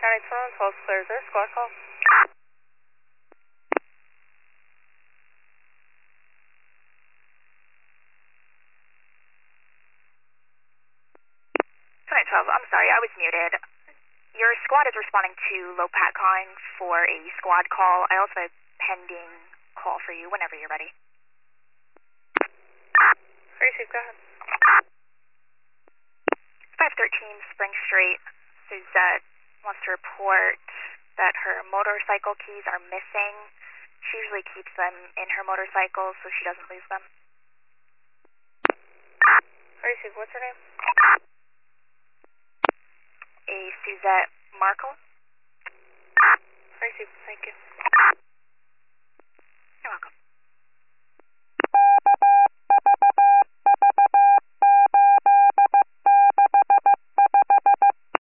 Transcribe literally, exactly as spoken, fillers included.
County twelve, twelve clear. Is there a squad call? County twelve, I'm sorry, I was muted. Your squad is responding to Lopat calling for a squad call. I also have a pending call for you whenever you're ready. Receive, go ahead. five thirteen Spring Street. Suzette wants to report that her motorcycle keys are missing. She usually keeps them in her motorcycle so she doesn't lose them. Receive, what's her name? A Suzette Markle. Receive, thank you.